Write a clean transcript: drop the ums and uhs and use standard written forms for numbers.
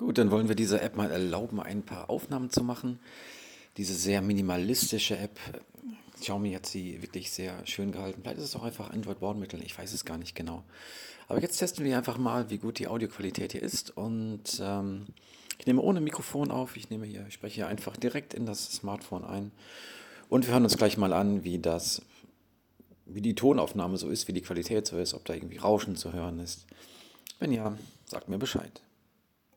Gut, dann wollen wir dieser App mal erlauben, ein paar Aufnahmen zu machen. Diese sehr minimalistische App, Xiaomi hat sie wirklich sehr schön gehalten. Vielleicht ist es auch einfach Android-Bordmittel, ich weiß es gar nicht genau. Aber jetzt testen wir einfach mal, wie gut die Audioqualität hier ist. Und ich nehme ohne Mikrofon auf, ich spreche hier einfach direkt in das Smartphone ein. Und wir hören uns gleich mal an, wie die Tonaufnahme so ist, wie die Qualität so ist, ob da irgendwie Rauschen zu hören ist. Wenn ja, sagt mir Bescheid.